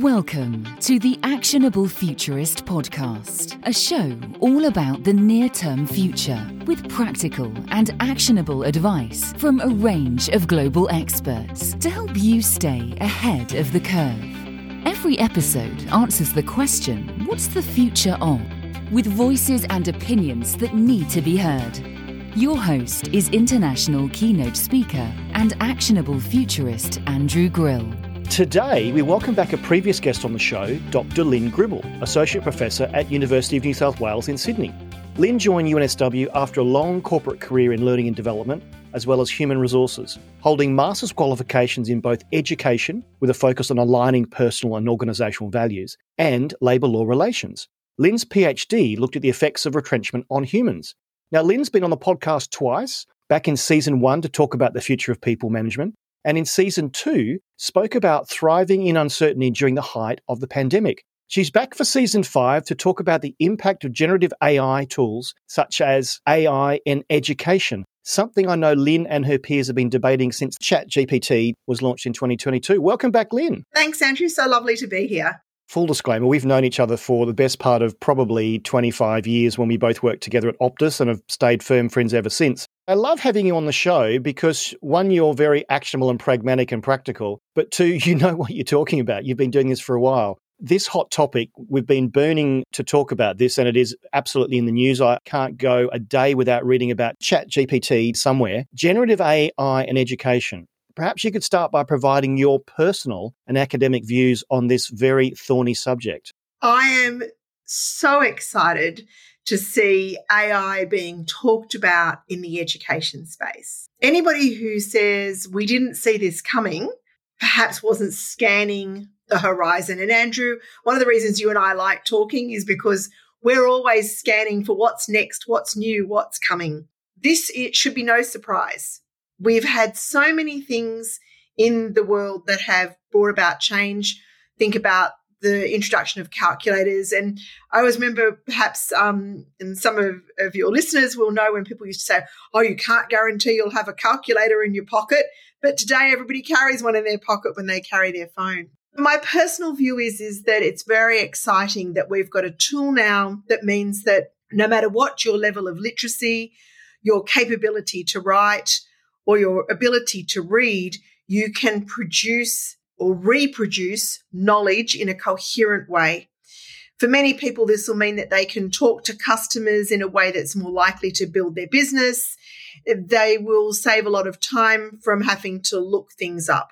Welcome to the Actionable Futurist podcast, a show all about the near-term future with practical and actionable advice from a range of global experts to help you stay ahead of the curve. Every episode answers the question, what's the future of? With voices and opinions that need to be heard. Your host is international keynote speaker and actionable futurist Andrew Grill. Today, we welcome back a previous guest on the show, Dr. Lynn Gribble, Associate Professor at University of New South Wales in Sydney. Lynn joined UNSW after a long corporate career in learning and development, as well as human resources, holding master's qualifications in both education, with a focus on aligning personal and organisational values, and labour law relations. Lynn's PhD looked at the effects of retrenchment on humans. Now, Lynn's been on the podcast twice, back in Season 1 to talk about the future of people management, and in Season 2, spoke about thriving in uncertainty during the height of the pandemic. She's back for Season 5 to talk about the impact of generative AI tools, such as AI in education, something I know Lynn and her peers have been debating since ChatGPT was launched in 2022. Welcome back, Lynn. Thanks, Andrew. So lovely to be here. Full disclaimer, we've known each other for the best part of probably 25 years when we both worked together at Optus and have stayed firm friends ever since. I love having you on the show because, one, you're very actionable and pragmatic and practical, but two, you know what you're talking about. You've been doing this for a while. This hot topic, we've been burning to talk about this, and it is absolutely in the news. I can't go a day without reading about ChatGPT somewhere. Generative AI and education. Perhaps you could start by providing your personal and academic views on this very thorny subject. I am so excited to see AI being talked about in the education space. Anybody who says we didn't see this coming perhaps wasn't scanning the horizon. And Andrew, one of the reasons you and I like talking is because we're always scanning for what's next, what's new, what's coming. It should be no surprise. We've had so many things in the world that have brought about change. Think about the introduction of calculators. And I always remember perhaps, and some of your listeners will know when people used to say, oh, you can't guarantee you'll have a calculator in your pocket. But today everybody carries one in their pocket when they carry their phone. My personal view is that it's very exciting that we've got a tool now that means that no matter what your level of literacy, your capability to write, or your ability to read, you can produce or reproduce knowledge in a coherent way. For many people, this will mean that they can talk to customers in a way that's more likely to build their business. They will save a lot of time from having to look things up.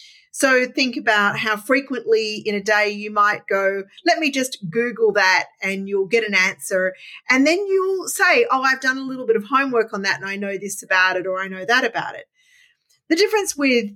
So think about how frequently in a day you might go, let me just Google that, and you'll get an answer. And then you'll say, oh, I've done a little bit of homework on that and I know this about it or I know that about it. The difference with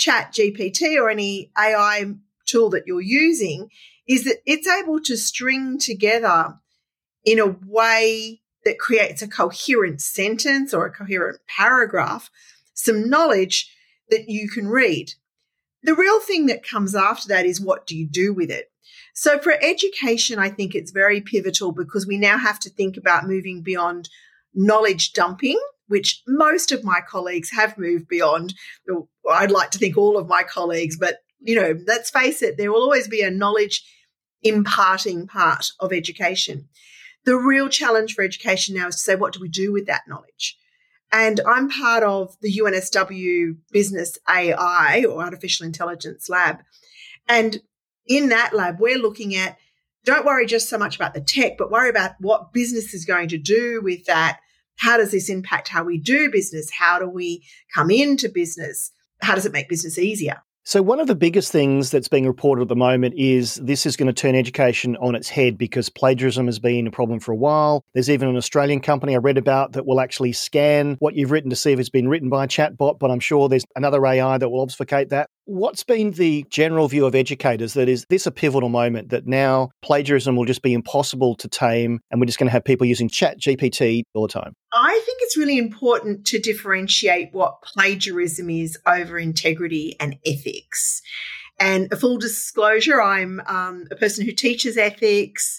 ChatGPT or any AI tool that you're using is that it's able to string together in a way that creates a coherent sentence or a coherent paragraph, some knowledge that you can read. The real thing that comes after that is what do you do with it? So for education, I think it's very pivotal because we now have to think about moving beyond knowledge dumping, which most of my colleagues have moved beyond. I'd like to think all of my colleagues, but, let's face it, there will always be a knowledge imparting part of education. The real challenge for education now is to say, what do we do with that knowledge? And I'm part of the UNSW Business AI or Artificial Intelligence Lab. And in that lab, we're looking at, don't worry just so much about the tech, but worry about what business is going to do with that. How does this impact how we do business? How do we come into business? How does it make business easier? So one of the biggest things that's being reported at the moment is this is going to turn education on its head because plagiarism has been a problem for a while. There's even an Australian company I read about that will actually scan what you've written to see if it's been written by a chatbot, but I'm sure there's another AI that will obfuscate that. What's been the general view of educators that is this a pivotal moment that now plagiarism will just be impossible to tame and we're just going to have people using ChatGPT all the time? I think it's really important to differentiate what plagiarism is over integrity and ethics. And a full disclosure, I'm a person who teaches ethics.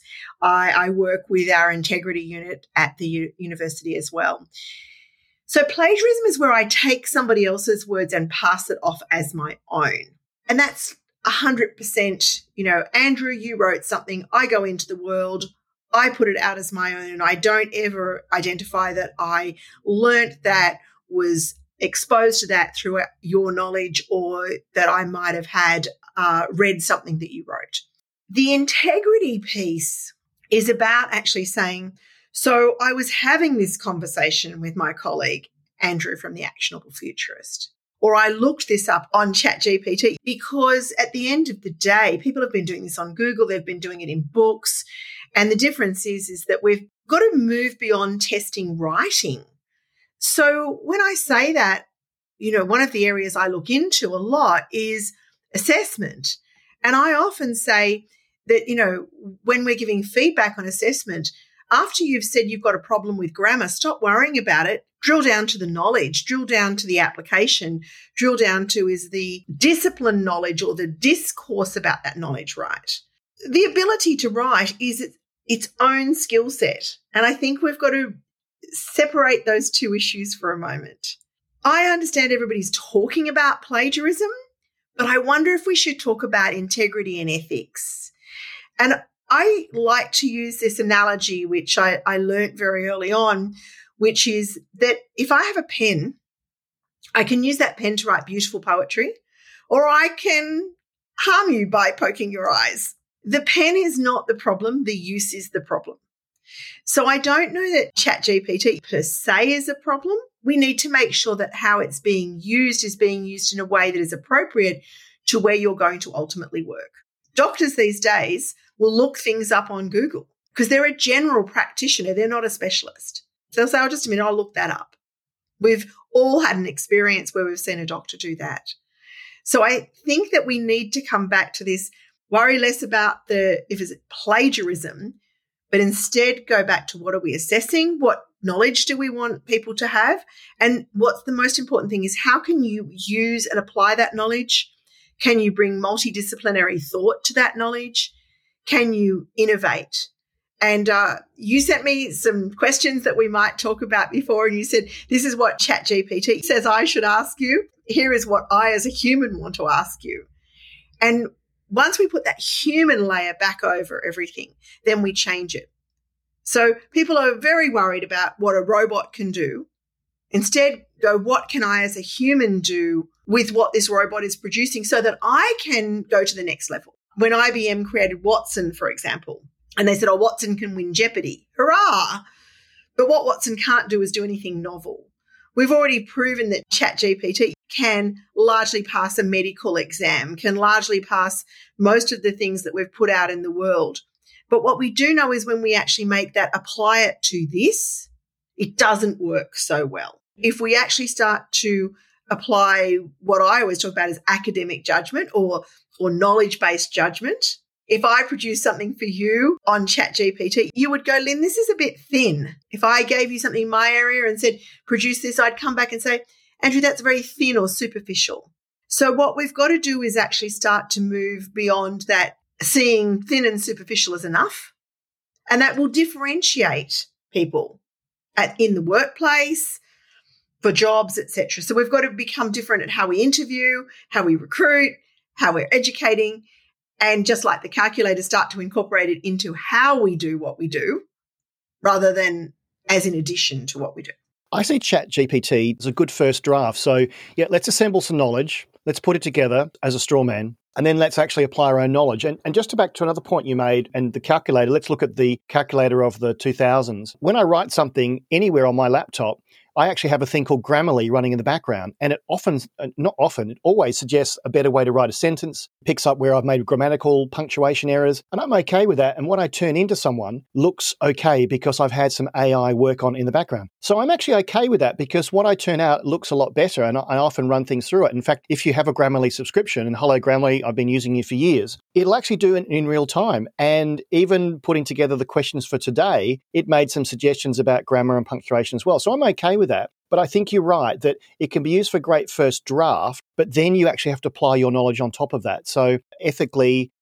I work with our integrity unit at the university as well. So plagiarism is where I take somebody else's words and pass it off as my own. And that's 100%, Andrew, you wrote something, I go into the world, I put it out as my own, and I don't ever identify that I learnt that, was exposed to that through your knowledge, or that I might have had read something that you wrote. The integrity piece is about actually saying, so I was having this conversation with my colleague, Andrew from The Actionable Futurist, or I looked this up on ChatGPT, because at the end of the day, people have been doing this on Google, they've been doing it in books, and the difference is that we've got to move beyond testing writing. So when I say that, one of the areas I look into a lot is assessment. And I often say that, when we're giving feedback on assessment, after you've said you've got a problem with grammar, stop worrying about it. Drill down to the knowledge, drill down to the application, drill down to, is the discipline knowledge or the discourse about that knowledge right? The ability to write is its own skill set. And I think we've got to separate those two issues for a moment. I understand everybody's talking about plagiarism, but I wonder if we should talk about integrity and ethics. And I like to use this analogy, which I learnt very early on, which is that if I have a pen, I can use that pen to write beautiful poetry, or I can harm you by poking your eyes. The pen is not the problem, the use is the problem. So I don't know that ChatGPT per se is a problem. We need to make sure that how it's being used is being used in a way that is appropriate to where you're going to ultimately work. Doctors these days will look things up on Google because they're a general practitioner. They're not a specialist. So they'll say, oh, just a minute, I'll look that up. We've all had an experience where we've seen a doctor do that. So I think that we need to come back to this, worry less about if it's plagiarism, but instead go back to what are we assessing? What knowledge do we want people to have? And what's the most important thing is, how can you use and apply that knowledge? Can you bring multidisciplinary thought to that knowledge? Can you innovate? And you sent me some questions that we might talk about before, and you said, this is what ChatGPT says I should ask you. Here is what I as a human want to ask you. And once we put that human layer back over everything, then we change it. So people are very worried about what a robot can do. Instead, go, what can I as a human do with what this robot is producing so that I can go to the next level? When IBM created Watson, for example, and they said, oh, Watson can win Jeopardy. Hurrah! But what Watson can't do is do anything novel. We've already proven that ChatGPT can largely pass a medical exam, can largely pass most of the things that we've put out in the world. But what we do know is when we actually make that, apply it to this, it doesn't work so well. If we actually start to apply what I always talk about as academic judgment or knowledge-based judgment, if I produce something for you on ChatGPT, you would go, Lynn, this is a bit thin. If I gave you something in my area and said, produce this, I'd come back and say, Andrew, that's very thin or superficial. So what we've got to do is actually start to move beyond that, seeing thin and superficial as enough. And that will differentiate people in the workplace, for jobs, etc. So we've got to become different at how we interview, how we recruit, how we're educating, and just like the calculator, start to incorporate it into how we do what we do rather than as in addition to what we do. I see ChatGPT as a good first draft. So, yeah, let's assemble some knowledge. Let's put it together as a straw man, and then let's actually apply our own knowledge. And just to back to another point you made, and the calculator, let's look at the calculator of the 2000s. When I write something anywhere on my laptop, I actually have a thing called Grammarly running in the background, and it it always suggests a better way to write a sentence, picks up where I've made grammatical punctuation errors, and I'm okay with that. And what I turn into someone looks okay because I've had some AI work on in the background. So I'm actually okay with that because what I turn out looks a lot better, and I often run things through it. In fact, if you have a Grammarly subscription, and hello Grammarly, I've been using you for years, it'll actually do it in real time. And even putting together the questions for today, it made some suggestions about grammar and punctuation as well. So I'm okay with that. But I think you're right that it can be used for a great first draft, but then you actually have to apply your knowledge on top of that. So ethically,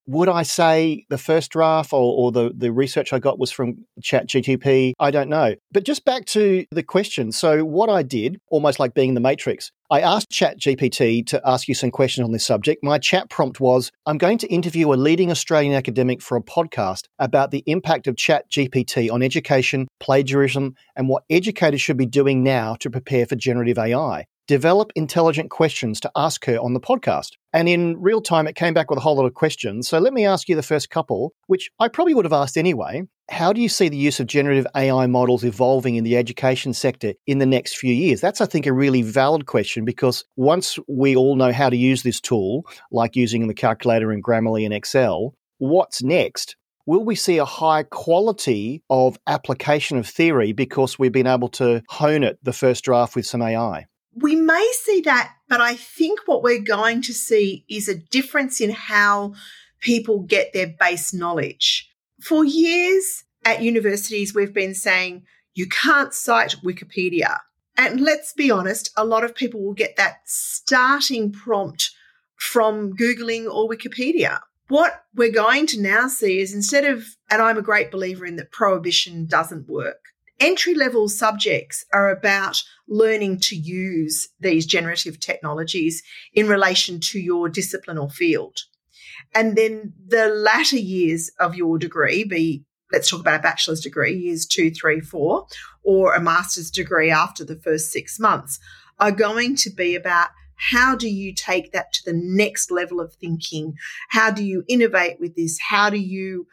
Would I say the first draft or the research I got was from ChatGPT? I don't know. But just back to the question. So what I did, almost like being in the Matrix, I asked ChatGPT to ask you some questions on this subject. My chat prompt was, I'm going to interview a leading Australian academic for a podcast about the impact of ChatGPT on education, plagiarism, and what educators should be doing now to prepare for generative AI. Develop intelligent questions to ask her on the podcast. And in real time, it came back with a whole lot of questions. So let me ask you the first couple, which I probably would have asked anyway. How do you see the use of generative AI models evolving in the education sector in the next few years? That's, I think, a really valid question, because once we all know how to use this tool, like using the calculator in Grammarly and Excel, what's next? Will we see a high quality of application of theory because we've been able to hone it the first draft with some AI? We may see that, but I think what we're going to see is a difference in how people get their base knowledge. For years at universities, we've been saying you can't cite Wikipedia. And let's be honest, a lot of people will get that starting prompt from Googling or Wikipedia. What we're going to now see is, instead of, and I'm a great believer in that prohibition doesn't work, entry-level subjects are about learning to use these generative technologies in relation to your discipline or field. And then the latter years of your degree, let's talk about a bachelor's degree, years 2, 3, 4, or a master's degree after the first 6 months, are going to be about how do you take that to the next level of thinking? How do you innovate with this? How do you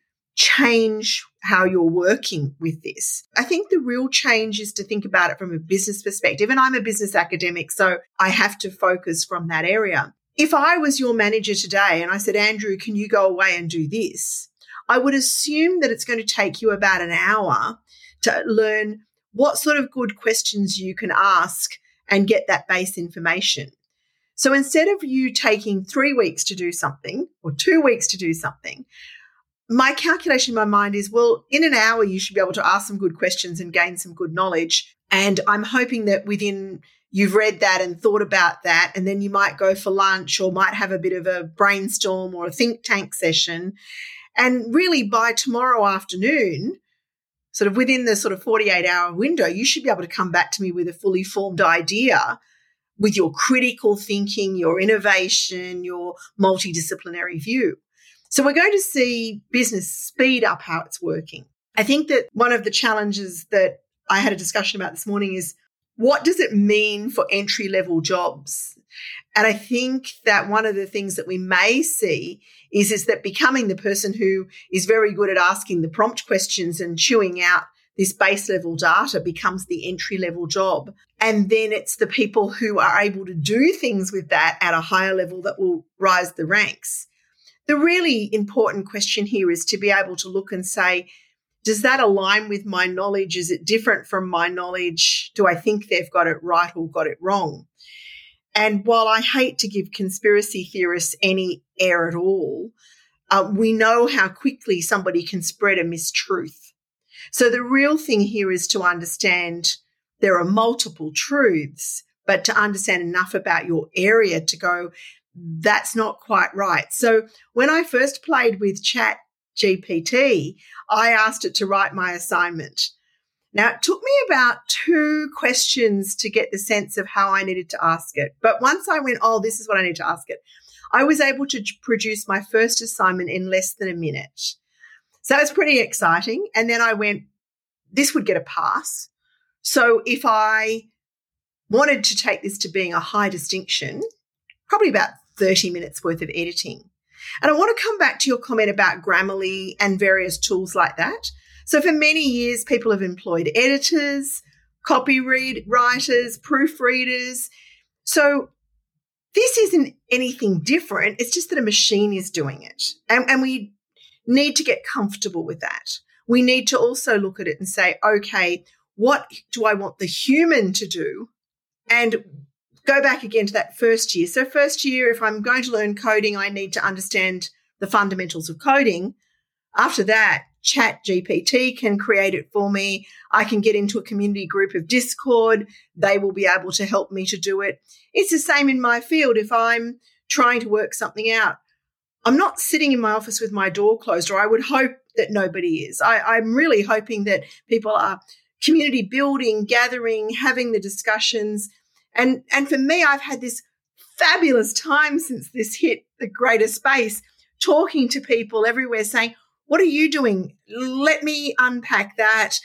change how you're working with this? I think the real change is to think about it from a business perspective. And I'm a business academic, so I have to focus from that area. If I was your manager today and I said, Andrew, can you go away and do this? I would assume that it's going to take you about an hour to learn what sort of good questions you can ask and get that base information. So instead of you taking 3 weeks to do something or 2 weeks to do something, my calculation in my mind is, well, in an hour, you should be able to ask some good questions and gain some good knowledge. And I'm hoping that you've read that and thought about that, and then you might go for lunch or might have a bit of a brainstorm or a think tank session. And really by tomorrow afternoon, sort of within the sort of 48-hour window, you should be able to come back to me with a fully formed idea with your critical thinking, your innovation, your multidisciplinary view. So we're going to see business speed up how it's working. I think that one of the challenges that I had a discussion about this morning is, what does it mean for entry-level jobs? And I think that one of the things that we may see is that becoming the person who is very good at asking the prompt questions and chewing out this base-level data becomes the entry-level job. And then it's the people who are able to do things with that at a higher level that will rise the ranks. The really important question here is to be able to look and say, does that align with my knowledge? Is it different from my knowledge? Do I think they've got it right or got it wrong? And while I hate to give conspiracy theorists any air at all, we know how quickly somebody can spread a mistruth. So the real thing here is to understand there are multiple truths, but to understand enough about your area to go, that's not quite right. So when I first played with ChatGPT, I asked it to write my assignment. Now, it took me about 2 questions to get the sense of how I needed to ask it. But once I went, this is what I need to ask it, I was able to produce my first assignment in less than a minute. So it's pretty exciting. And then I went, this would get a pass. So if I wanted to take this to being a high distinction, probably about 30 minutes worth of editing. And I want to come back to your comment about Grammarly and various tools like that. So for many years, people have employed editors, copywriters, proofreaders. So this isn't anything different. It's just that a machine is doing it. And we need to get comfortable with that. We need to also look at it and say, okay, what do I want the human to do? And go back again to that first year. So first year, if I'm going to learn coding, I need to understand the fundamentals of coding. After that, ChatGPT can create it for me. I can get into a community group of Discord. They will be able to help me to do it. It's the same in my field. If I'm trying to work something out, I'm not sitting in my office with my door closed, or I would hope that nobody is. I'm really hoping that people are community building, gathering, having the discussions. And for me, I've had this fabulous time since this hit the greater space, talking to people everywhere saying, what are you doing? Let me unpack that.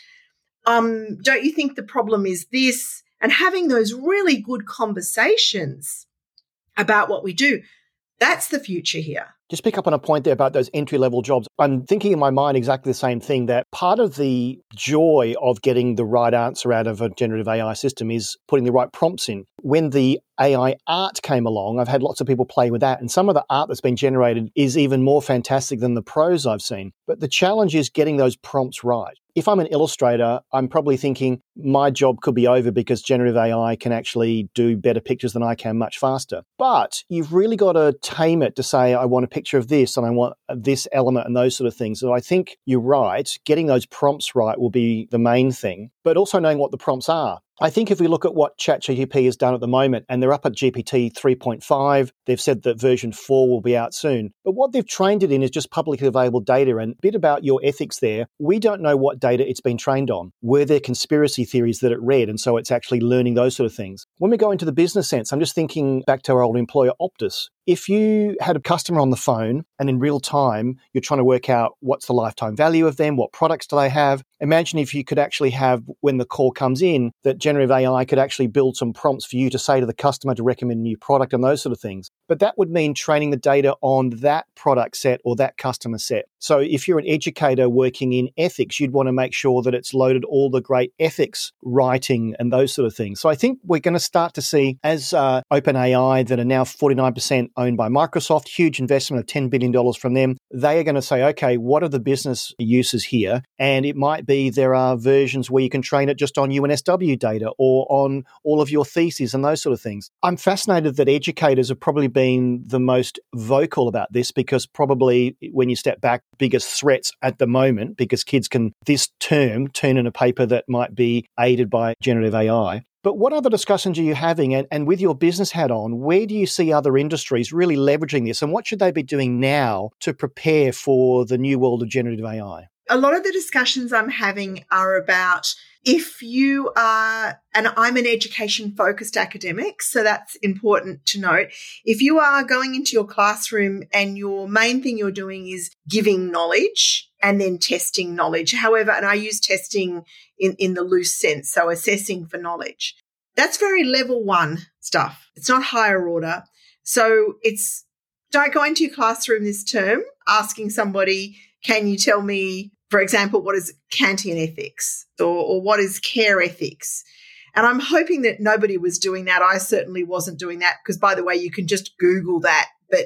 Don't you think the problem is this? And having those really good conversations about what we do. That's the future here. Just pick up on a point there about those entry-level jobs. I'm thinking in my mind exactly the same thing, that part of the joy of getting the right answer out of a generative AI system is putting the right prompts in. When the AI art came along, I've had lots of people play with that, and some of the art that's been generated is even more fantastic than the prose I've seen. But the challenge is getting those prompts right. If I'm an illustrator, I'm probably thinking my job could be over because generative AI can actually do better pictures than I can much faster. But you've really got to tame it to say, I want a picture of this and I want this element and those sort of things. So I think you're right. Getting those prompts right will be the main thing, but also knowing what the prompts are. I think if we look at what ChatGPT has done at the moment, and they're up at GPT 3.5, they've said that version 4 will be out soon. But what they've trained it in is just publicly available data. And a bit about your ethics there, we don't know what data it's been trained on. Were there conspiracy theories that it read? And so it's actually learning those sort of things. When we go into the business sense, I'm just thinking back to our old employer, Optus. If you had a customer on the phone and in real time, you're trying to work out what's the lifetime value of them, what products do they have, imagine if you could actually have, when the call comes in, that generative AI could actually build some prompts for you to say to the customer to recommend a new product and those sort of things. But that would mean training the data on that product set or that customer set. So if you're an educator working in ethics, you'd want to make sure that it's loaded all the great ethics writing and those sort of things. So I think we're going to start to see, as OpenAI, that are now 49% owned by Microsoft, huge investment of $10 billion from them, they are going to say, okay, what are the business uses here? And it might be there are versions where you can train it just on UNSW data or on all of your theses and those sort of things. I'm fascinated that educators have probably been the most vocal about this, because probably when you step back, biggest threats at the moment, because kids can this term turn in a paper that might be aided by generative AI. But what other discussions are you having? And with your business hat on, where do you see other industries really leveraging this? And what should they be doing now to prepare for the new world of generative AI? A lot of the discussions I'm having are about, if you are, and I'm an education-focused academic, so that's important to note, if you are going into your classroom and your main thing you're doing is giving knowledge and then testing knowledge, however, and I use testing in the loose sense, so assessing for knowledge, that's very level 1 stuff. It's not higher order. So it's, don't go into your classroom this term asking somebody, can you tell me, for example, what is Kantian ethics or what is care ethics? And I'm hoping that nobody was doing that. I certainly wasn't doing that, because, by the way, you can just Google that, but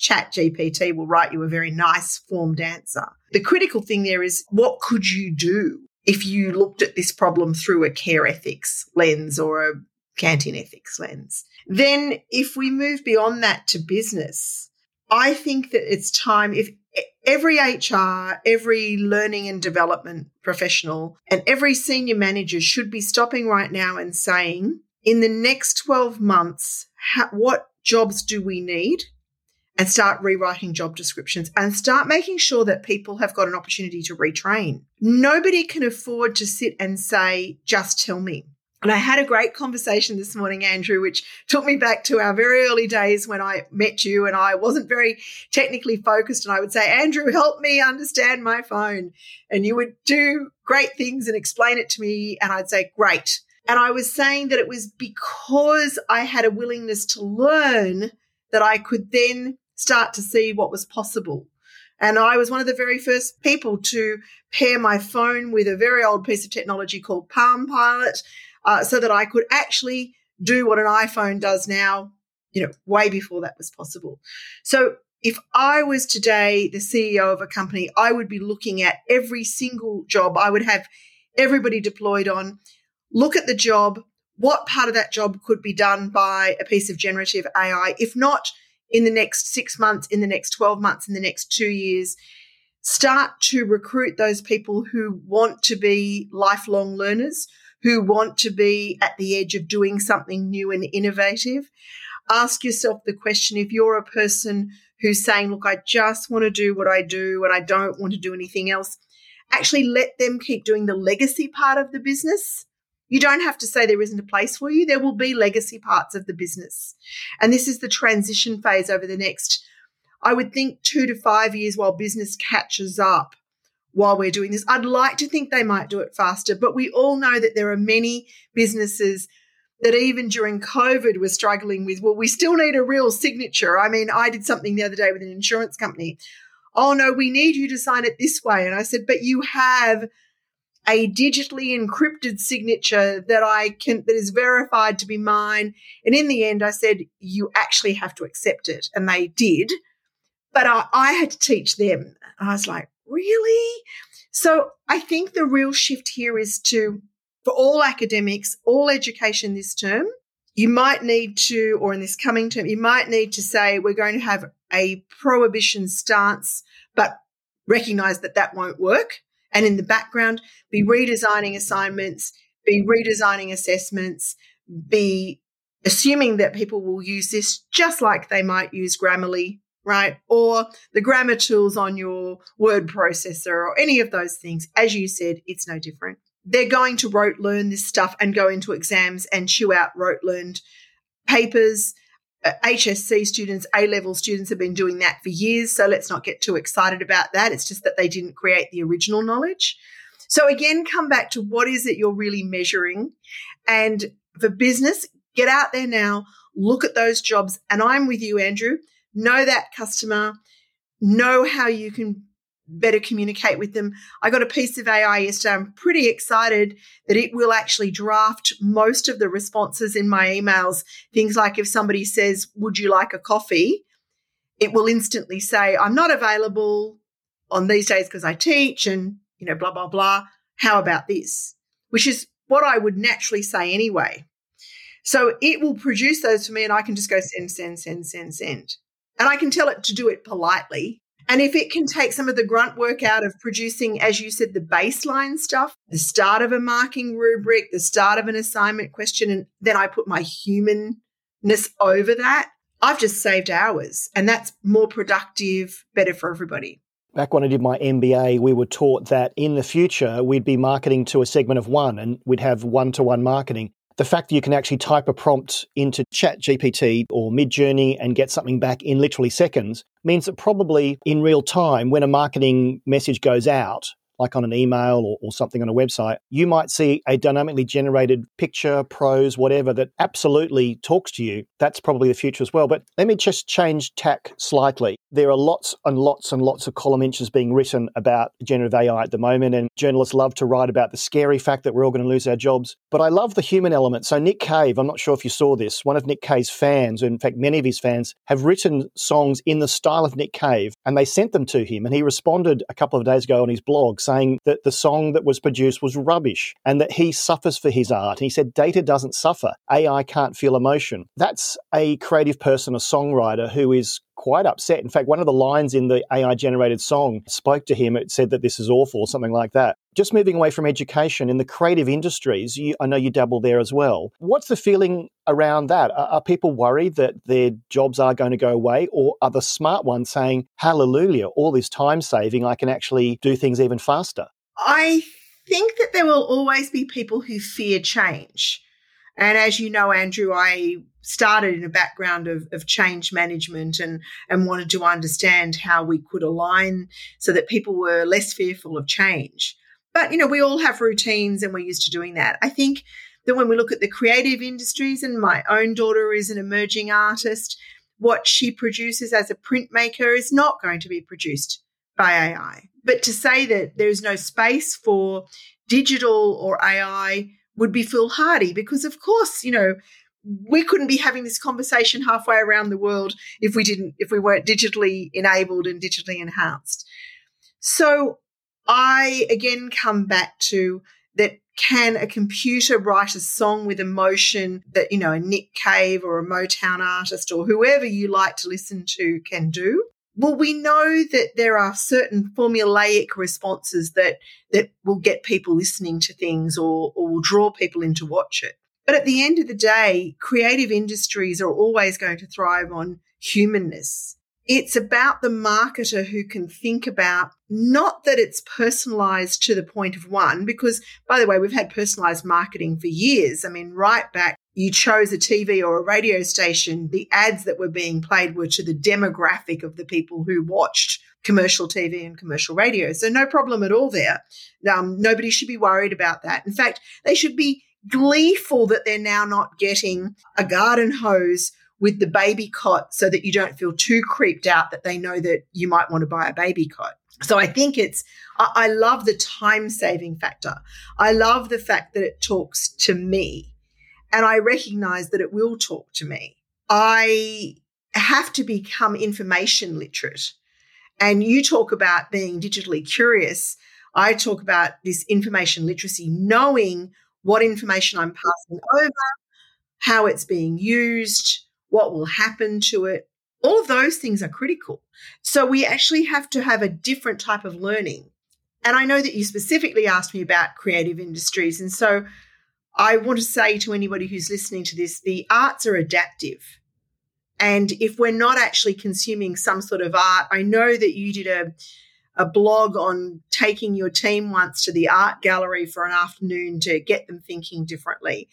ChatGPT will write you a very nice formed answer. The critical thing there is, what could you do if you looked at this problem through a care ethics lens or a Kantian ethics lens? Then if we move beyond that to business, I think that it's time, if every HR, every learning and development professional, and every senior manager should be stopping right now and saying, in the next 12 months, what jobs do we need? And start rewriting job descriptions and start making sure that people have got an opportunity to retrain. Nobody can afford to sit and say, just tell me. And I had a great conversation this morning, Andrew, which took me back to our very early days when I met you and I wasn't very technically focused. And I would say, Andrew, help me understand my phone. And you would do great things and explain it to me. And I'd say, great. And I was saying that it was because I had a willingness to learn that I could then start to see what was possible. And I was one of the very first people to pair my phone with a very old piece of technology called Palm Pilot, so that I could actually do what an iPhone does now, way before that was possible. So if I was today the CEO of a company, I would be looking at every single job. I would have everybody deployed on, look at the job, what part of that job could be done by a piece of generative AI, if not in the next 6 months, in the next 12 months, in the next 2 years. Start to recruit those people who want to be lifelong learners, who want to be at the edge of doing something new and innovative. Ask yourself the question, if you're a person who's saying, look, I just want to do what I do and I don't want to do anything else, actually let them keep doing the legacy part of the business. You don't have to say there isn't a place for you. There will be legacy parts of the business. And this is the transition phase over the next, I would think, 2 to 5 years while business catches up while we're doing this. I'd like to think they might do it faster, but we all know that there are many businesses that even during COVID were struggling with, well, we still need a real signature. I mean, I did something the other day with an insurance company. Oh, no, we need you to sign it this way. And I said, but you have a digitally encrypted signature that is verified to be mine. And in the end, I said, you actually have to accept it. And they did. But I had to teach them. And I was like, really? So I think the real shift here is for all academics, all education this term, you might need to, or in this coming term, you might need to say we're going to have a prohibition stance, but recognise that won't work. And in the background, be redesigning assignments, be redesigning assessments, be assuming that people will use this just like they might use Grammarly, right? Or the grammar tools on your word processor or any of those things. As you said, it's no different. They're going to rote learn this stuff and go into exams and chew out rote learned papers. HSC students, A-level students have been doing that for years, so let's not get too excited about that. It's just that they didn't create the original knowledge. So again, come back to what is it you're really measuring. And for business, get out there now, look at those jobs. And I'm with you, Andrew. Know that customer, know how you can better communicate with them. I got a piece of AI yesterday. I'm pretty excited that it will actually draft most of the responses in my emails. Things like if somebody says, would you like a coffee? It will instantly say, I'm not available on these days because I teach and, blah, blah, blah. How about this? Which is what I would naturally say anyway. So it will produce those for me and I can just go send. And I can tell it to do it politely. And if it can take some of the grunt work out of producing, as you said, the baseline stuff, the start of a marking rubric, the start of an assignment question, and then I put my humanness over that, I've just saved hours. And that's more productive, better for everybody. Back when I did my MBA, we were taught that in the future, we'd be marketing to a segment of one and we'd have one-to-one marketing. The fact that you can actually type a prompt into ChatGPT or Midjourney and get something back in literally seconds means that probably in real time, when a marketing message goes out, like on an email or something on a website, you might see a dynamically generated picture, prose, whatever, that absolutely talks to you. That's probably the future as well. But let me just change tack slightly. There are lots and lots and lots of column inches being written about generative AI at the moment, and journalists love to write about the scary fact that we're all going to lose our jobs. But I love the human element. So Nick Cave, I'm not sure if you saw this, one of Nick Cave's fans, in fact, many of his fans, have written songs in the style of Nick Cave, and they sent them to him. And he responded a couple of days ago on his blog saying that the song that was produced was rubbish and that he suffers for his art. And he said, data doesn't suffer. AI can't feel emotion. That's a creative person, a songwriter who is quite upset. In fact, one of the lines in the AI-generated song spoke to him. It said that this is awful or something like that. Just moving away from education, in the creative industries, I know you dabble there as well. What's the feeling around that? Are people worried that their jobs are going to go away, or are the smart ones saying, hallelujah, all this time saving, I can actually do things even faster? I think that there will always be people who fear change. And as you know, Andrew, I started in a background of change management and wanted to understand how we could align so that people were less fearful of change. But, we all have routines and we're used to doing that. I think that when we look at the creative industries, and my own daughter is an emerging artist, what she produces as a printmaker is not going to be produced by AI. But to say that there's no space for digital or AI would be foolhardy because, of course, we couldn't be having this conversation halfway around the world if we weren't digitally enabled and digitally enhanced. So I again come back to that. Can a computer write a song with emotion that, a Nick Cave or a Motown artist or whoever you like to listen to can do? Well, we know that there are certain formulaic responses that will get people listening to things or will draw people in to watch it. But at the end of the day, creative industries are always going to thrive on humanness. It's about the marketer who can think about not that it's personalized to the point of one, because, by the way, we've had personalized marketing for years. I mean, right back, you chose a TV or a radio station, the ads that were being played were to the demographic of the people who watched commercial TV and commercial radio. So no problem at all there. Nobody should be worried about that. In fact, they should be gleeful that they're now not getting a garden hose with the baby cot so that you don't feel too creeped out that they know that you might want to buy a baby cot. So I think I love the time-saving factor. I love the fact that it talks to me, and I recognize that it will talk to me. I have to become information literate. And you talk about being digitally curious. I talk about this information literacy, knowing what information I'm passing over, how it's being used, what will happen to it. All of those things are critical. So we actually have to have a different type of learning. And I know that you specifically asked me about creative industries. And so I want to say to anybody who's listening to this, the arts are adaptive. And if we're not actually consuming some sort of art, I know that you did a blog on taking your team once to the art gallery for an afternoon to get them thinking differently.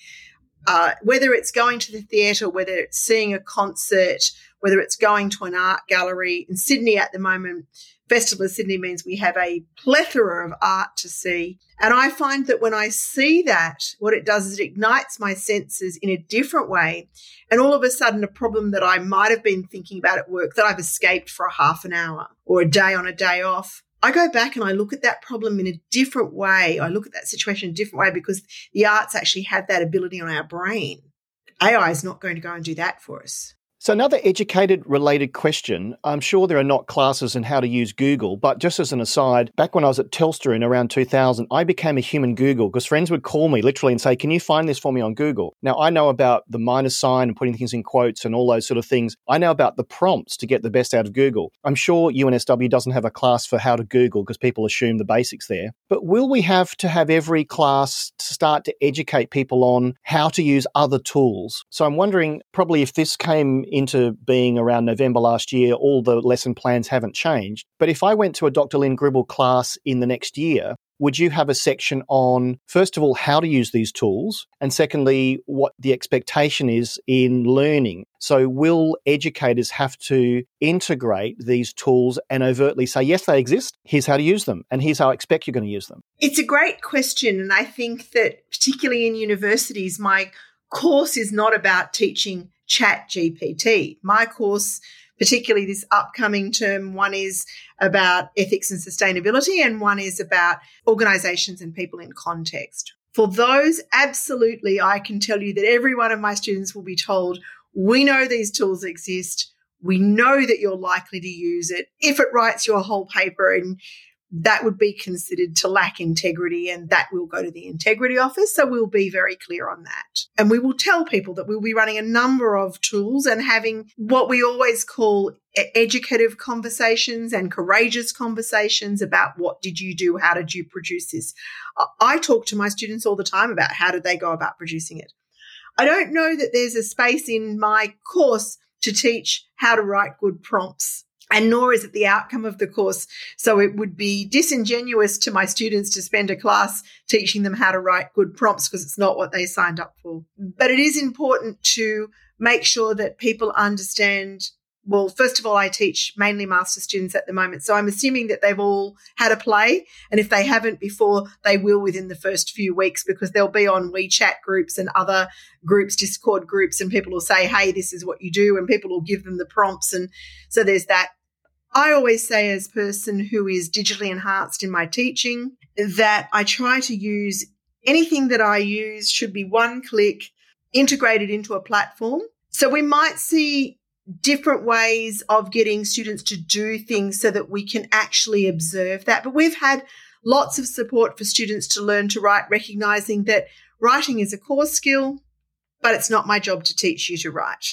Whether it's going to the theatre, whether it's seeing a concert, whether it's going to an art gallery. In Sydney at the moment, Festival of Sydney means we have a plethora of art to see. And I find that when I see that, what it does is it ignites my senses in a different way. And all of a sudden, a problem that I might have been thinking about at work that I've escaped for a half an hour or a day on a day off, I go back and I look at that problem in a different way. I look at that situation in a different way because the arts actually have that ability on our brain. AI is not going to go and do that for us. So another educated-related question. I'm sure there are not classes in how to use Google, but just as an aside, back when I was at Telstra in around 2000, I became a human Google because friends would call me literally and say, can you find this for me on Google? Now, I know about the minus sign and putting things in quotes and all those sort of things. I know about the prompts to get the best out of Google. I'm sure UNSW doesn't have a class for how to Google because people assume the basics there. But will we have to have every class to start to educate people on how to use other tools? So I'm wondering, probably if this came into being around November last year, all the lesson plans haven't changed. But if I went to a Dr. Lynn Gribble class in the next year, would you have a section on, first of all, how to use these tools? And secondly, what the expectation is in learning? So will educators have to integrate these tools and overtly say, yes, they exist, here's how to use them, and here's how I expect you're going to use them? It's a great question. And I think that particularly in universities, my course is not about teaching ChatGPT. My course, particularly this upcoming term, one is about ethics and sustainability and one is about organisations and people in context. For those, absolutely, I can tell you that every one of my students will be told, we know these tools exist. We know that you're likely to use it. If it writes your whole paper, and that would be considered to lack integrity, and that will go to the integrity office. So we'll be very clear on that. And we will tell people that we'll be running a number of tools and having what we always call educative conversations and courageous conversations about what did you do? How did you produce this? I talk to my students all the time about how did they go about producing it. I don't know that there's a space in my course to teach how to write good prompts, and nor is it the outcome of the course. So it would be disingenuous to my students to spend a class teaching them how to write good prompts because it's not what they signed up for. But it is important to make sure that people understand. Well, first of all, I teach mainly master students at the moment. So I'm assuming that they've all had a play. And if they haven't before, they will within the first few weeks because they'll be on WeChat groups and other groups, Discord groups, and people will say, hey, this is what you do. And people will give them the prompts. And so there's that. I always say as a person who is digitally enhanced in my teaching that I try to use anything that I use should be one click integrated into a platform. So we might see different ways of getting students to do things so that we can actually observe that. But we've had lots of support for students to learn to write, recognizing that writing is a core skill, but it's not my job to teach you to write.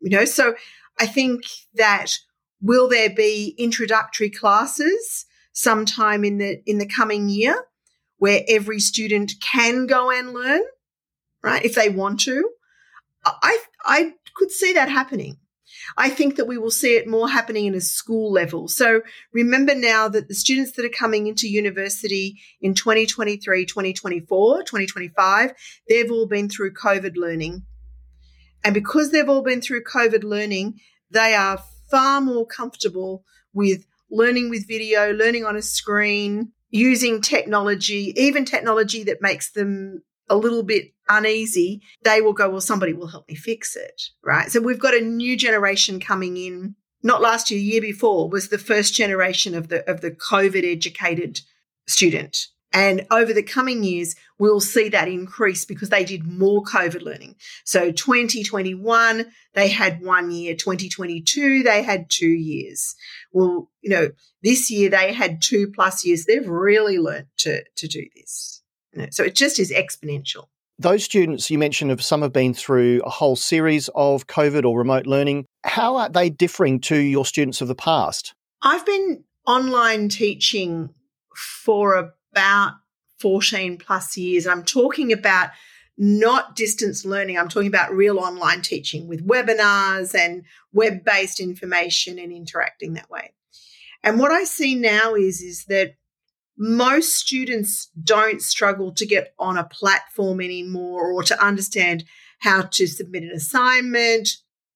So I think that will there be introductory classes sometime in the coming year where every student can go and learn? right? If they want to. I could see that happening. I think that we will see it more happening in a school level. So remember now that the students that are coming into university in 2023, 2024, 2025, they've all been through COVID learning. And because they've all been through COVID learning, they are far more comfortable with learning with video, learning on a screen, using technology, even technology that makes them a little bit uneasy. They will go, well, somebody will help me fix it, right? So we've got a new generation coming in. Not last year, year before was the first generation of the COVID educated student. And over the coming years, we'll see that increase because they did more COVID learning. So 2021, they had 1 year. 2022, they had 2 years. Well, this year they had 2+ years. They've really learnt to do this. So it just is exponential. Those students you mentioned, some have been through a whole series of COVID or remote learning. How are they differing to your students of the past? I've been online teaching for about 14+ years. I'm talking about not distance learning. I'm talking about real online teaching with webinars and web-based information and interacting that way. And what I see now is that most students don't struggle to get on a platform anymore or to understand how to submit an assignment,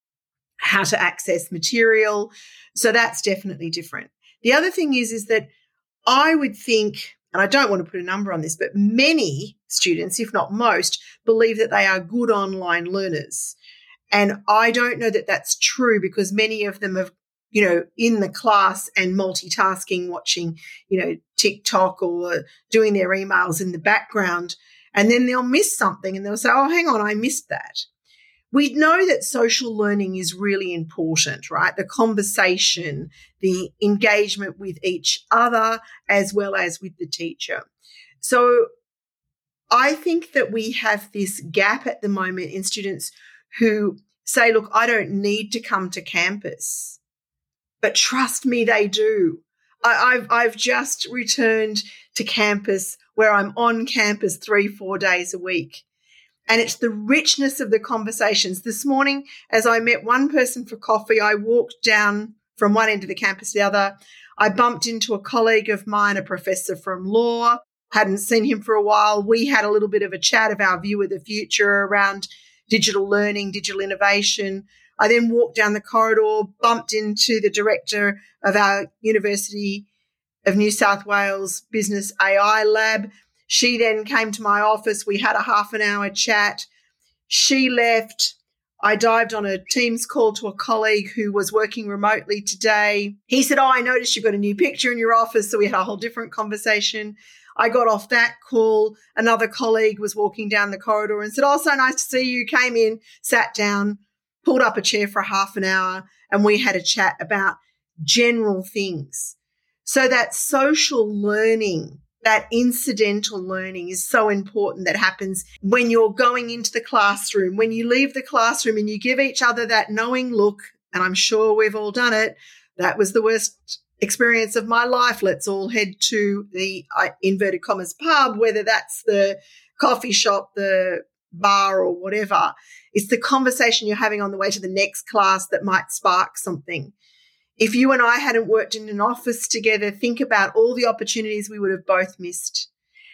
how to access material. So that's definitely different. The other thing is that I would think, and I don't want to put a number on this, but many students, if not most, believe that they are good online learners. And I don't know that that's true because many of them have in the class and multitasking, watching, TikTok or doing their emails in the background. And then they'll miss something and they'll say, oh, hang on, I missed that. We know that social learning is really important, right? The conversation, the engagement with each other, as well as with the teacher. So I think that we have this gap at the moment in students who say, look, I don't need to come to campus. But trust me, they do. I've just returned to campus where I'm on campus 3-4 days a week. And it's the richness of the conversations. This morning, as I met one person for coffee, I walked down from one end of the campus to the other. I bumped into a colleague of mine, a professor from law, hadn't seen him for a while. We had a little bit of a chat of our view of the future around digital learning, digital innovation. I then walked down the corridor, bumped into the director of our University of New South Wales Business AI Lab. She then came to my office. We had a half an hour chat. She left. I dived on a Teams call to a colleague who was working remotely today. He said, oh, I noticed you've got a new picture in your office. So we had a whole different conversation. I got off that call. Another colleague was walking down the corridor and said, oh, so nice to see you. Came in, sat down, pulled up a chair for a half an hour, and we had a chat about general things. So that social learning, that incidental learning is so important that happens when you're going into the classroom, when you leave the classroom and you give each other that knowing look, and I'm sure we've all done it. That was the worst experience of my life. Let's all head to the inverted commas pub, whether that's the coffee shop, the bar or whatever. It's the conversation you're having on the way to the next class that might spark something. If you and I hadn't worked in an office together, think about all the opportunities we would have both missed.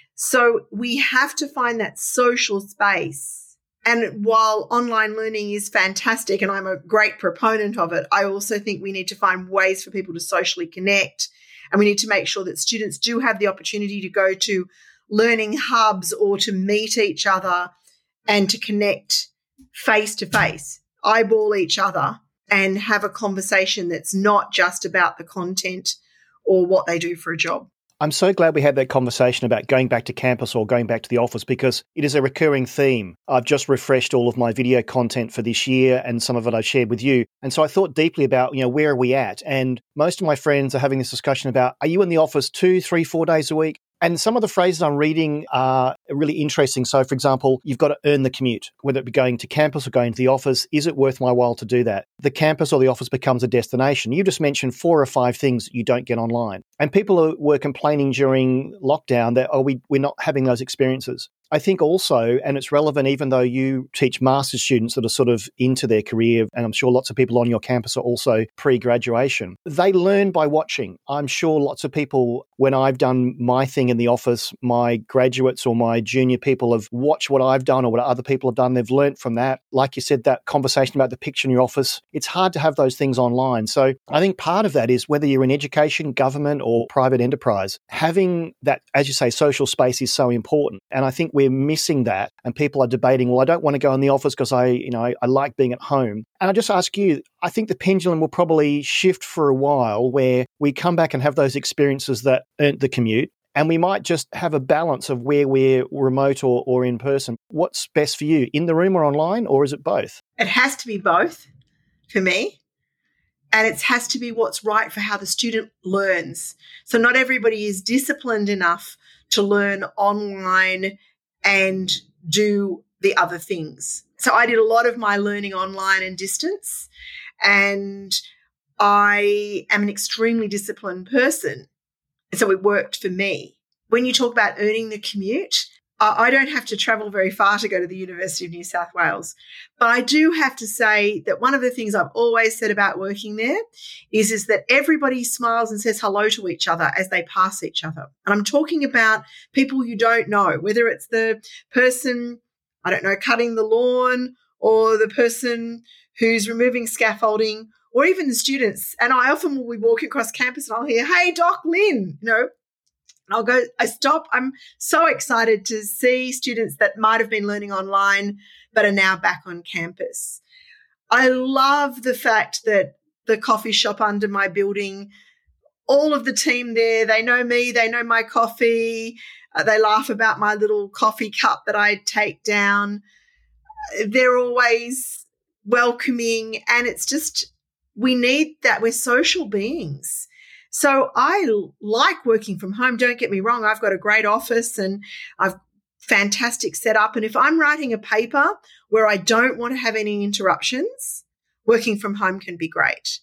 So we have to find that social space. And while online learning is fantastic and I'm a great proponent of it, I also think we need to find ways for people to socially connect. And we need to make sure that students do have the opportunity to go to learning hubs or to meet each other and to connect face to face, eyeball each other and have a conversation that's not just about the content or what they do for a job. I'm so glad we had that conversation about going back to campus or going back to the office because it is a recurring theme. I've just refreshed all of my video content for this year and some of it I shared with you. And so I thought deeply about, where are we at? And most of my friends are having this discussion about, are you in the office 2, 3, 4 days a week? And some of the phrases I'm reading are really interesting. So, for example, you've got to earn the commute, whether it be going to campus or going to the office. Is it worth my while to do that? The campus or the office becomes a destination. You just mentioned 4 or 5 things that you don't get online. And people were complaining during lockdown that, we're not having those experiences. I think also, and it's relevant even though you teach master's students that are sort of into their career, and I'm sure lots of people on your campus are also pre-graduation, they learn by watching. I'm sure lots of people, when I've done my thing in the office, my graduates or my junior people have watched what I've done or what other people have done. They've learned from that. Like you said, that conversation about the picture in your office, it's hard to have those things online. So I think part of that is whether you're in education, government or private enterprise, having that, as you say, social space is so important. And I think we're missing that, and people are debating, well, I don't want to go in the office because I like being at home. And I just ask you, I think the pendulum will probably shift for a while where we come back and have those experiences that earned the commute, and we might just have a balance of where we're remote or in person. What's best for you, in the room or online, or is it both? It has to be both for me. And it has to be what's right for how the student learns. So not everybody is disciplined enough to learn online and do the other things. So I did a lot of my learning online and distance, and I am an extremely disciplined person. So it worked for me. When you talk about earning the commute, I don't have to travel very far to go to the University of New South Wales. But I do have to say that one of the things I've always said about working there is that everybody smiles and says hello to each other as they pass each other. And I'm talking about people you don't know, whether it's the person, I don't know, cutting the lawn, or the person who's removing scaffolding, or even the students. And I often will be walking across campus and I'll hear, "Hey, Doc Lynn," and I'll go, I stop. I'm so excited to see students that might have been learning online but are now back on campus. I love the fact that the coffee shop under my building, all of the team there, they know me, they know my coffee, they laugh about my little coffee cup that I take down. They're always welcoming, and it's just, we need that. We're social beings. So I like working from home. Don't get me wrong. I've got a great office and I've fantastic setup. And if I'm writing a paper where I don't want to have any interruptions, working from home can be great.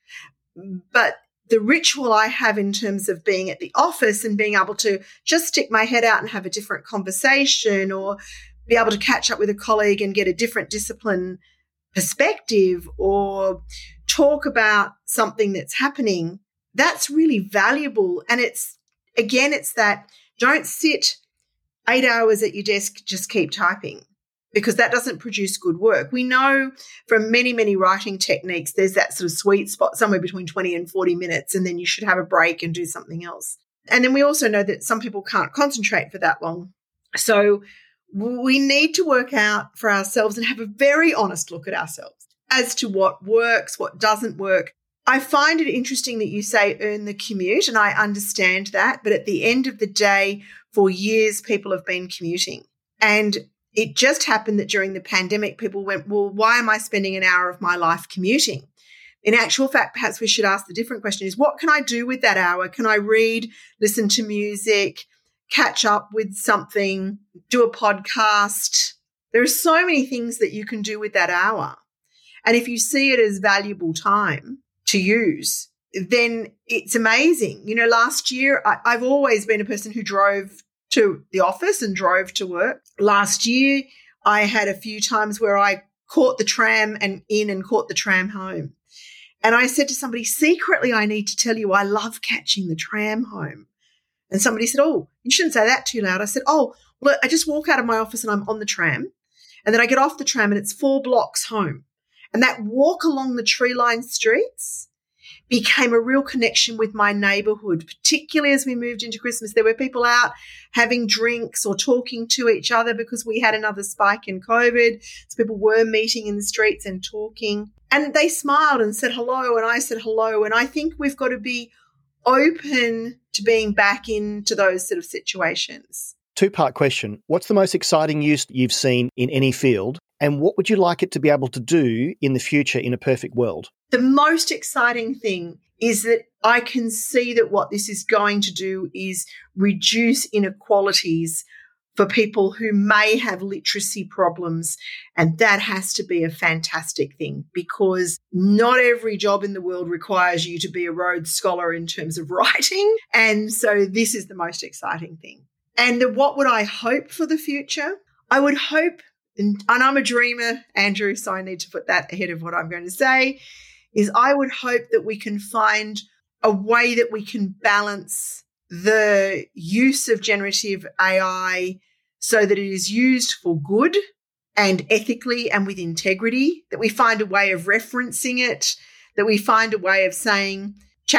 But the ritual I have in terms of being at the office and being able to just stick my head out and have a different conversation, or be able to catch up with a colleague and get a different discipline perspective, or talk about something that's happening, that's really valuable. And it's that don't sit 8 hours at your desk, just keep typing, because that doesn't produce good work. We know from many, many writing techniques, there's that sort of sweet spot somewhere between 20 and 40 minutes, and then you should have a break and do something else. And then we also know that some people can't concentrate for that long. So we need to work out for ourselves and have a very honest look at ourselves as to what works, what doesn't work. I find it interesting that you say earn the commute, and I understand that. But at the end of the day, for years, people have been commuting. And it just happened that during the pandemic, people went, well, why am I spending an hour of my life commuting? In actual fact, perhaps we should ask the different question is, what can I do with that hour? Can I read, listen to music, catch up with something, do a podcast? There are so many things that you can do with that hour. And if you see it as valuable time to use, then it's amazing. Last year, I've always been a person who drove to the office and drove to work. Last year, I had a few times where I caught the tram and caught the tram home. And I said to somebody, secretly, I need to tell you, I love catching the tram home. And somebody said, oh, you shouldn't say that too loud. I said, oh, well, I just walk out of my office and I'm on the tram. And then I get off the tram and it's 4 blocks home. And that walk along the tree-lined streets became a real connection with my neighbourhood, particularly as we moved into Christmas. There were people out having drinks or talking to each other because we had another spike in COVID. So people were meeting in the streets and talking. And they smiled and said hello, and I said hello. And I think we've got to be open to being back into those sort of situations. 2-part question. What's the most exciting use you've seen in any field? And what would you like it to be able to do in the future in a perfect world? The most exciting thing is that I can see that what this is going to do is reduce inequalities for people who may have literacy problems. And that has to be a fantastic thing, because not every job in the world requires you to be a Rhodes Scholar in terms of writing. And so this is the most exciting thing. And what would I hope for the future? I would hope, and I'm a dreamer, Andrew, so I need to put that ahead of what I'm going to say, is I would hope that we can find a way that we can balance the use of generative AI so that it is used for good and ethically and with integrity, that we find a way of referencing it, that we find a way of saying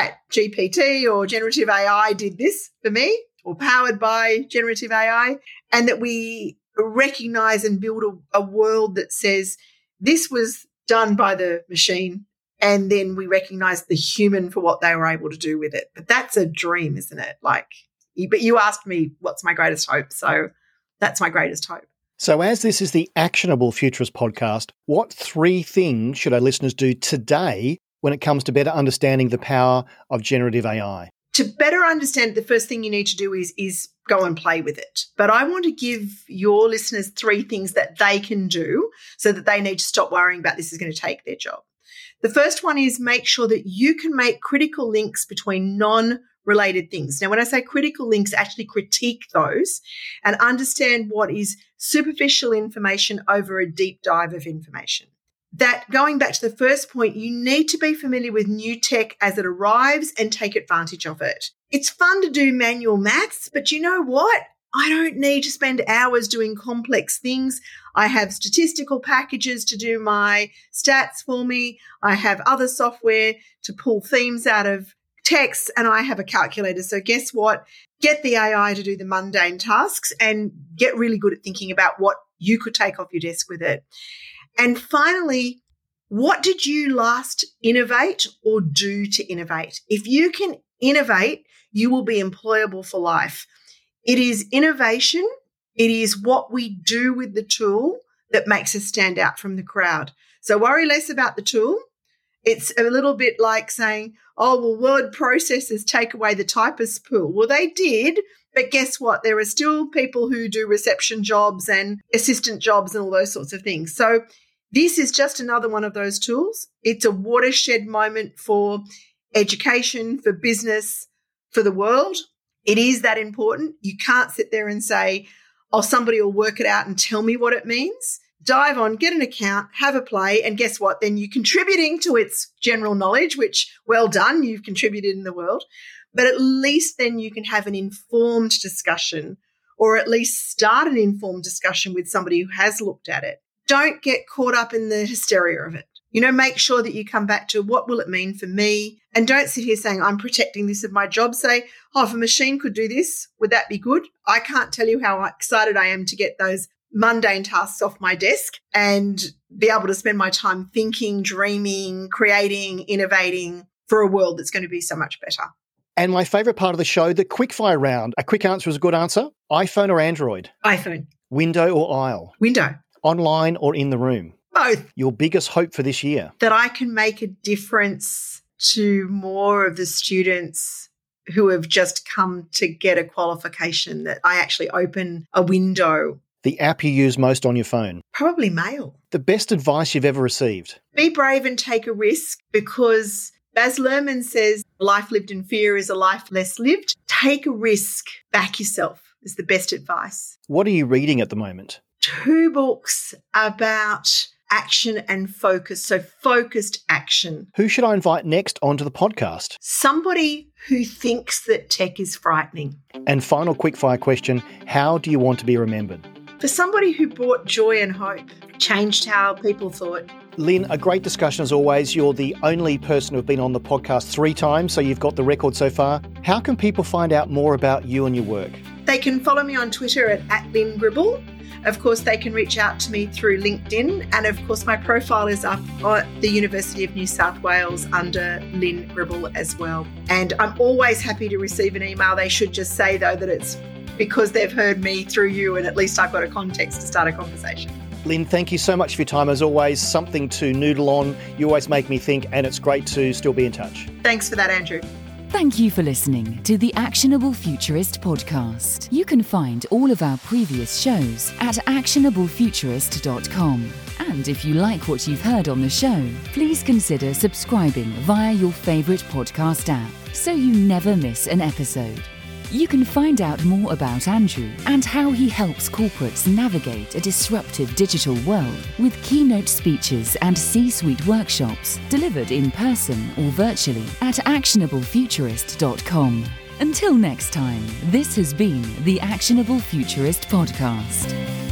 ChatGPT or generative AI did this for me or powered by generative AI, and that we recognize and build a world that says this was done by the machine, and then we recognize the human for what they were able to do with it. But that's a dream, isn't it? But you asked me what's my greatest hope, so that's my greatest hope. So as this is the Actionable Futurist podcast, what 3 things should our listeners do today when it comes to better understanding the power of generative AI? To better understand, the first thing you need to do is go and play with it. But I want to give your listeners 3 things that they can do so that they need to stop worrying about this is going to take their job. The first one is make sure that you can make critical links between non-related things. Now, when I say critical links, actually critique those and understand what is superficial information over a deep dive of information. That, going back to the first point, you need to be familiar with new tech as it arrives and take advantage of it. It's fun to do manual maths, but you know what? I don't need to spend hours doing complex things. I have statistical packages to do my stats for me. I have other software to pull themes out of text, and I have a calculator. So guess what? Get the AI to do the mundane tasks and get really good at thinking about what you could take off your desk with it. And finally, what did you last innovate or do to innovate? If you can innovate, you will be employable for life. It is innovation. It is what we do with the tool that makes us stand out from the crowd. So worry less about the tool. It's a little bit like saying, oh, well, word processors take away the typist pool. Well, they did, but guess what? There are still people who do reception jobs and assistant jobs and all those sorts of things. So this is just another one of those tools. It's a watershed moment for education, for business, for the world. It is that important. You can't sit there and say, oh, somebody will work it out and tell me what it means. Dive on, get an account, have a play, and guess what? Then you're contributing to its general knowledge, which, well done, you've contributed in the world. But at least then you can have an informed discussion, or at least start an informed discussion with somebody who has looked at it. Don't get caught up in the hysteria of it. Make sure that you come back to what will it mean for me, and don't sit here saying, I'm protecting this of my job. Say, oh, if a machine could do this, would that be good? I can't tell you how excited I am to get those mundane tasks off my desk and be able to spend my time thinking, dreaming, creating, innovating for a world that's going to be so much better. And my favourite part of the show, the quickfire round. A quick answer is a good answer. iPhone or Android? iPhone. Window or aisle? Window. Online or in the room? Both. Your biggest hope for this year? That I can make a difference to more of the students who have just come to get a qualification, that I actually open a window. The app you use most on your phone? Probably Mail. The best advice you've ever received? Be brave and take a risk, because Baz Luhrmann says life lived in fear is a life less lived. Take a risk. Back yourself is the best advice. What are you reading at the moment? 2 books about action and focus. So focused action. Who should I invite next onto the podcast? Somebody who thinks that tech is frightening. And final quickfire question, how do you want to be remembered? For somebody who brought joy and hope, changed how people thought. Lynn, a great discussion as always. You're the only person who've been on the podcast 3 times, so you've got the record so far. How can people find out more about you and your work? They can follow me on Twitter at Lynn Gribble. Of course, they can reach out to me through LinkedIn. And of course, my profile is up at the University of New South Wales under Lynn Gribble as well. And I'm always happy to receive an email. They should just say, though, that it's because they've heard me through you, and at least I've got a context to start a conversation. Lynn, thank you so much for your time. As always, something to noodle on. You always make me think, and it's great to still be in touch. Thanks for that, Andrew. Thank you for listening to the Actionable Futurist podcast. You can find all of our previous shows at actionablefuturist.com. And if you like what you've heard on the show, please consider subscribing via your favourite podcast app so you never miss an episode. You can find out more about Andrew and how he helps corporates navigate a disruptive digital world with keynote speeches and C-suite workshops delivered in person or virtually at actionablefuturist.com. Until next time, this has been the Actionable Futurist Podcast.